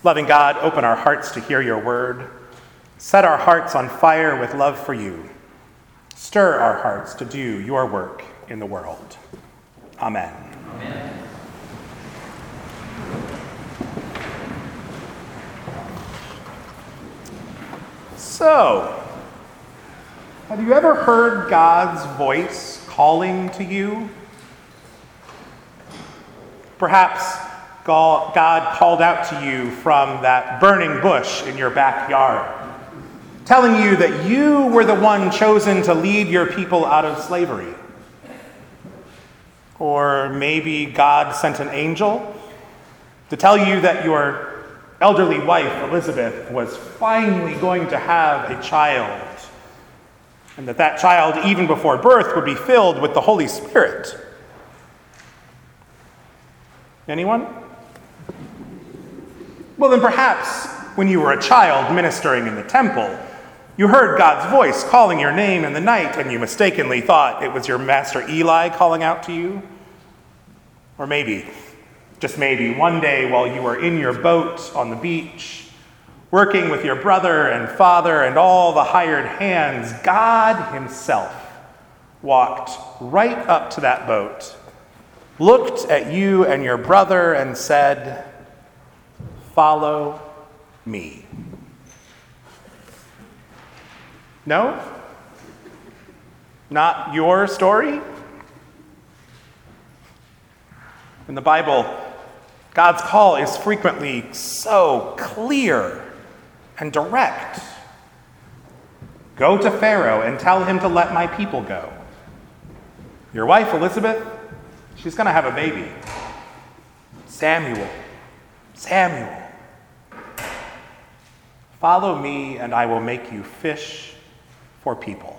Loving God, open our hearts to hear your word. Set our hearts on fire with love for you. Stir our hearts to do your work in the world. Amen. Amen. So, have you ever heard God's voice calling to you? Perhaps God called out to you from that burning bush in your backyard, telling you that you were the one chosen to lead your people out of slavery. Or maybe God sent an angel to tell you that your elderly wife, Elizabeth, was finally going to have a child, and that child, even before birth, would be filled with the Holy Spirit. Anyone? Well, then perhaps when you were a child ministering in the temple, you heard God's voice calling your name in the night, and you mistakenly thought it was your master Eli calling out to you. Or maybe, just maybe, one day while you were in your boat on the beach, working with your brother and father and all the hired hands, God himself walked right up to that boat, looked at you and your brother and said, "Follow me." No? Not your story? In the Bible, God's call is frequently so clear and direct. Go to Pharaoh and tell him to let my people go. Your wife, Elizabeth, she's going to have a baby. Samuel. Follow me and I will make you fish for people.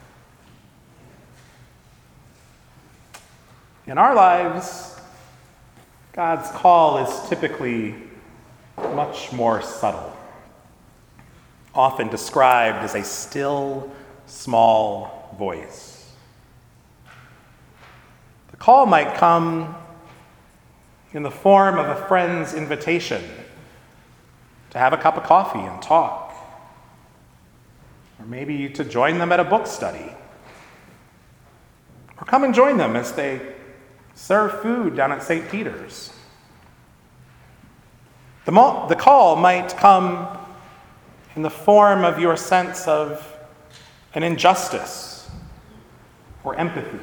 In our lives, God's call is typically much more subtle, often described as a still, small voice. The call might come in the form of a friend's invitation to have a cup of coffee and talk, or maybe to join them at a book study, or come and join them as they serve food down at St. Peter's. The call might come in the form of your sense of an injustice or empathy.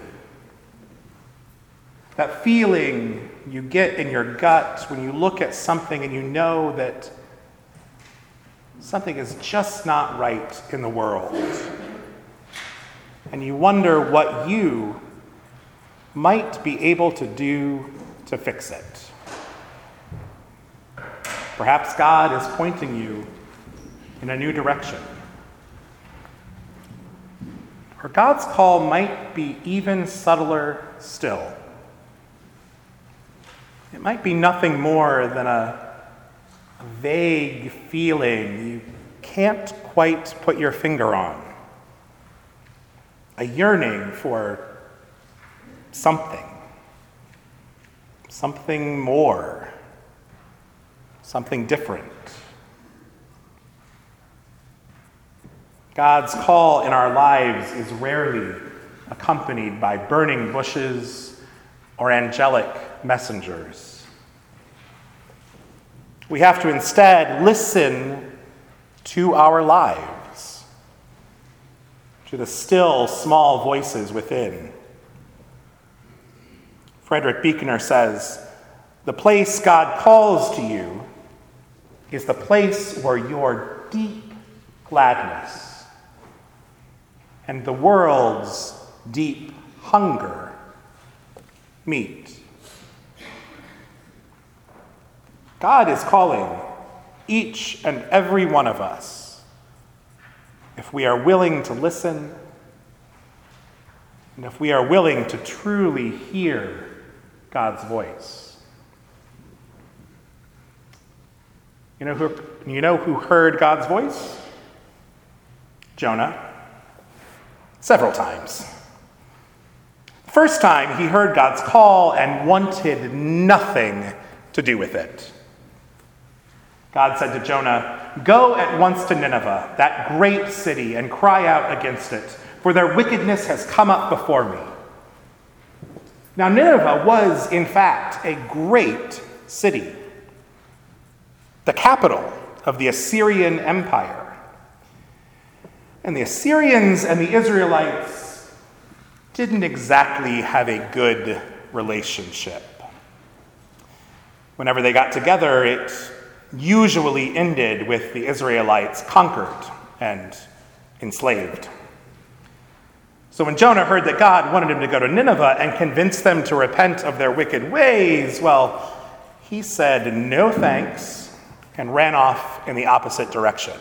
That feeling you get in your gut when you look at something and you know that something is just not right in the world. And you wonder what you might be able to do to fix it. Perhaps God is pointing you in a new direction. Or God's call might be even subtler still. It might be nothing more than a vague feeling you can't quite put your finger on. A yearning for something more, something different. God's call in our lives is rarely accompanied by burning bushes or angelic messengers. We have to instead listen to our lives, to the still, small voices within. Frederick Buechner says, "The place God calls to you is the place where your deep gladness and the world's deep hunger meet." God is calling each and every one of us, if we are willing to listen, and if we are willing to truly hear God's voice. You know who heard God's voice? Jonah. Several times. The first time he heard God's call and wanted nothing to do with it. God said to Jonah, "Go at once to Nineveh, that great city, and cry out against it, for their wickedness has come up before me." Now, Nineveh was, in fact, a great city, the capital of the Assyrian Empire. And the Assyrians and the Israelites didn't exactly have a good relationship. Whenever they got together, it usually ended with the Israelites conquered and enslaved. So when Jonah heard that God wanted him to go to Nineveh and convince them to repent of their wicked ways, well, he said no thanks and ran off in the opposite direction.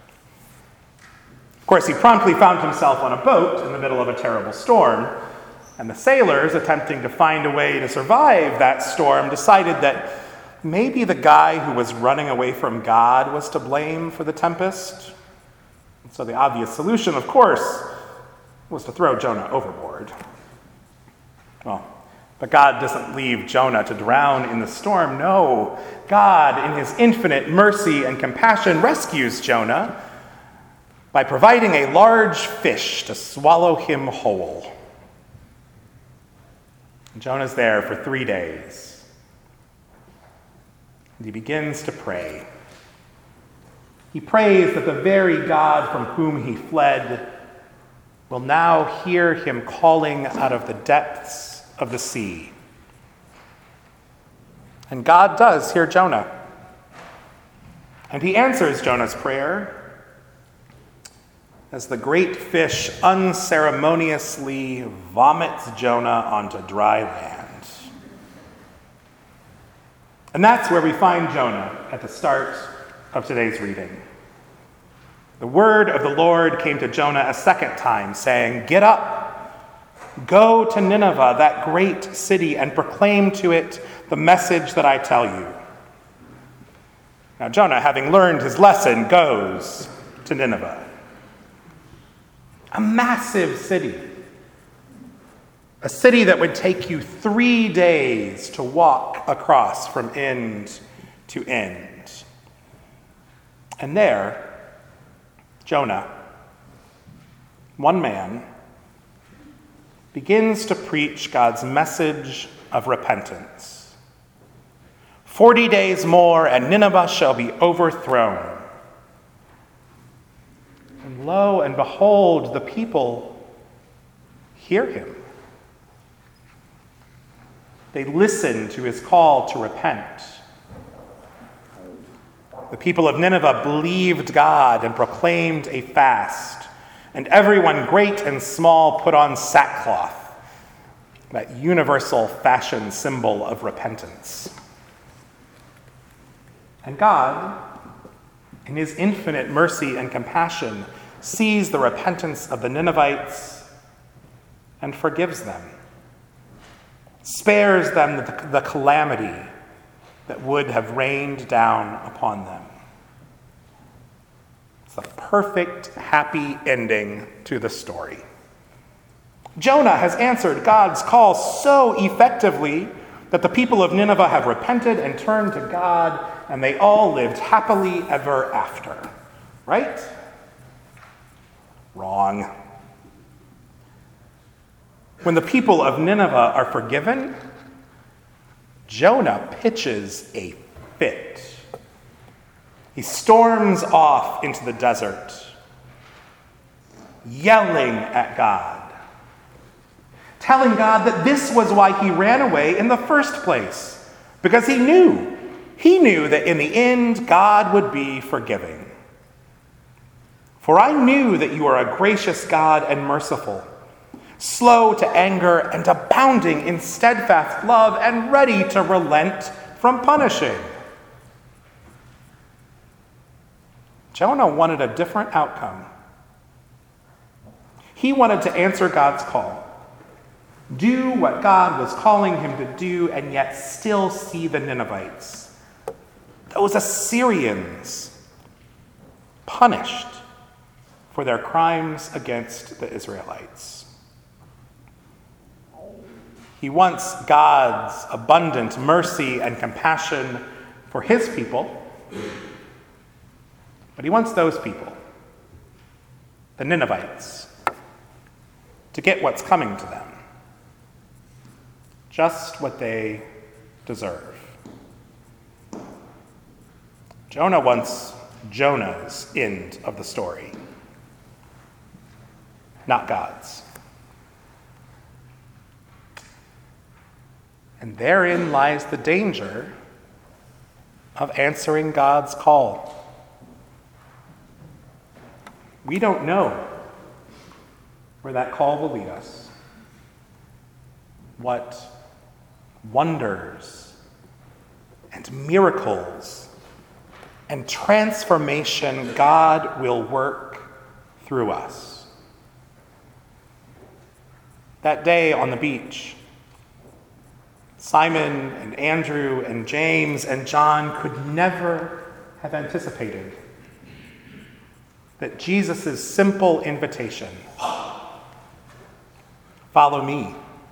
Of course, he promptly found himself on a boat in the middle of a terrible storm, and the sailors, attempting to find a way to survive that storm, decided that maybe the guy who was running away from God was to blame for the tempest. And so the obvious solution, of course, was to throw Jonah overboard. Well, but God doesn't leave Jonah to drown in the storm. No, God, in his infinite mercy and compassion, rescues Jonah by providing a large fish to swallow him whole. And Jonah's there for 3 days. And he begins to pray. He prays that the very God from whom he fled will now hear him calling out of the depths of the sea. And God does hear Jonah. And he answers Jonah's prayer as the great fish unceremoniously vomits Jonah onto dry land. And that's where we find Jonah at the start of today's reading. The word of the Lord came to Jonah a second time, saying, "Get up, go to Nineveh, that great city, and proclaim to it the message that I tell you." Now Jonah, having learned his lesson, goes to Nineveh. A massive city. A city that would take you 3 days to walk across from end to end. And there, Jonah, one man, begins to preach God's message of repentance. 40 days more, and Nineveh shall be overthrown. And lo and behold, the people hear him. They listen to his call to repent. The people of Nineveh believed God and proclaimed a fast, and everyone, great and small, put on sackcloth, that universal fashion symbol of repentance. And God, in his infinite mercy and compassion, sees the repentance of the Ninevites and forgives them, spares them the calamity that would have rained down upon them. It's a perfect, happy ending to the story. Jonah has answered God's call so effectively that the people of Nineveh have repented and turned to God, and they all lived happily ever after. Right? Wrong. When the people of Nineveh are forgiven, Jonah pitches a fit. He storms off into the desert, yelling at God, telling God that this was why he ran away in the first place, because he knew that in the end God would be forgiving. "For I knew that you are a gracious God and merciful, slow to anger and abounding in steadfast love, and ready to relent from punishing." Jonah wanted a different outcome. He wanted to answer God's call, do what God was calling him to do, and yet still see the Ninevites, those Assyrians, punished for their crimes against the Israelites. He wants God's abundant mercy and compassion for his people, But he wants those people, the Ninevites, to get what's coming to them, just what they deserve. Jonah wants Jonah's end of the story, not God's. And therein lies the danger of answering God's call. We don't know where that call will lead us, what wonders and miracles and transformation God will work through us. That day on the beach, Simon and Andrew and James and John could never have anticipated that Jesus' simple invitation, "Follow me,"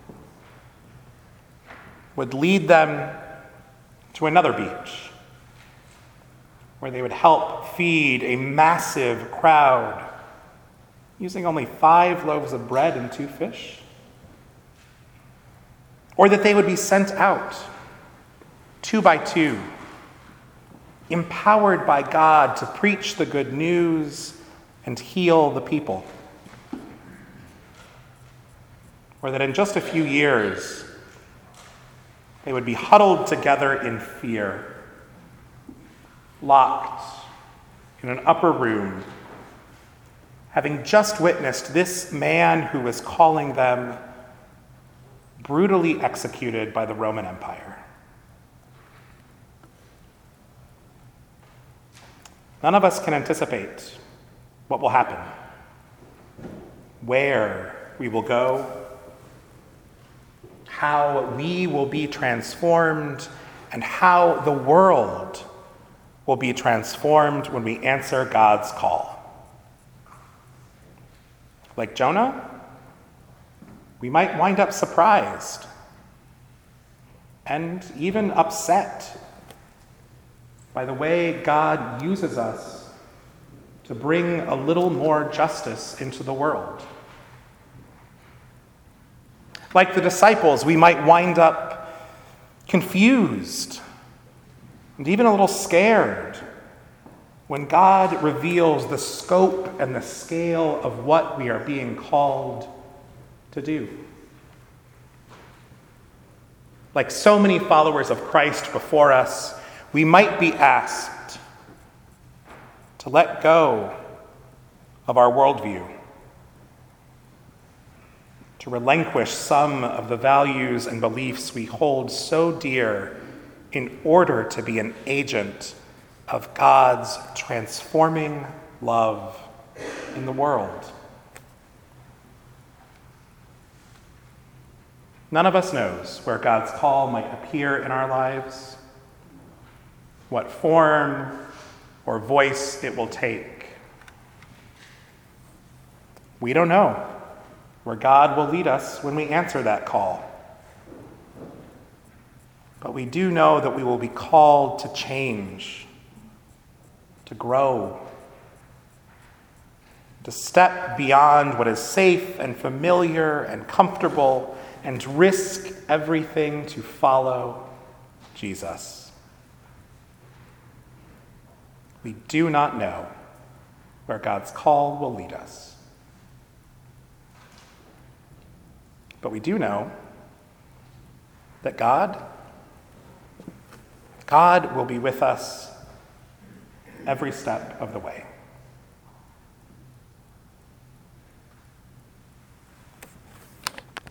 would lead them to another beach where they would help feed a massive crowd using only 5 loaves of bread and 2 fish. Or that they would be sent out 2 by 2, empowered by God to preach the good news and heal the people. Or that in just a few years, they would be huddled together in fear, locked in an upper room, having just witnessed this man who was calling them brutally executed by the Roman Empire. None of us can anticipate what will happen, where we will go, how we will be transformed, and how the world will be transformed when we answer God's call. Like Jonah, we might wind up surprised and even upset by the way God uses us to bring a little more justice into the world. Like the disciples, we might wind up confused and even a little scared when God reveals the scope and the scale of what we are being called to do. Like so many followers of Christ before us, we might be asked to let go of our worldview, to relinquish some of the values and beliefs we hold so dear in order to be an agent of God's transforming love in the world. None of us knows where God's call might appear in our lives, what form or voice it will take. We don't know where God will lead us when we answer that call. But we do know that we will be called to change, to grow, to step beyond what is safe and familiar and comfortable and risk everything to follow Jesus. We do not know where God's call will lead us. But we do know that God will be with us every step of the way.